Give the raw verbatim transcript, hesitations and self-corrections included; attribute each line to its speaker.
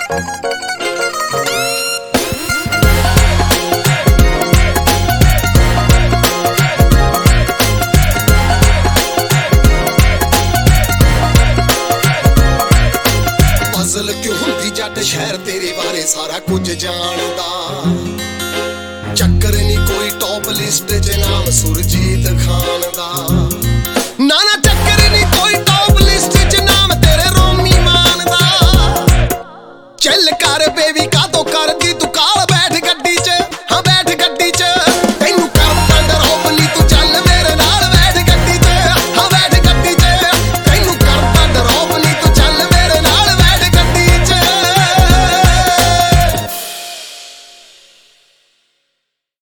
Speaker 1: ਫਜ਼ਲ ਕਿਉਂ ਹੁੰਦੀ ਜੱਟ ਸ਼ਹਿਰ ਤੇਰੇ ਬਾਰੇ ਸਾਰਾ ਕੁਝ ਜਾਣਦਾ। ਚੱਕਰ ਨੀ ਕੋਈ ਟੌਪ ਲਿਸਟ ਚ ਨਾਮ ਸੁਰਜੀਤ ਖਾਨ ਦਾ। ਨਾ ਨਾ ਚੱਕਰ ਨੀ ਕੋਈ ਟੌਪ ਲਿਸਟ ਚ ਨਾਮ ਤੇਰੇ ਰੋਮੀ ਮਾਨ ਦਾ। ਚੱਲ ਕਰ ਬੇਬੀ ਕਾਤੋਂ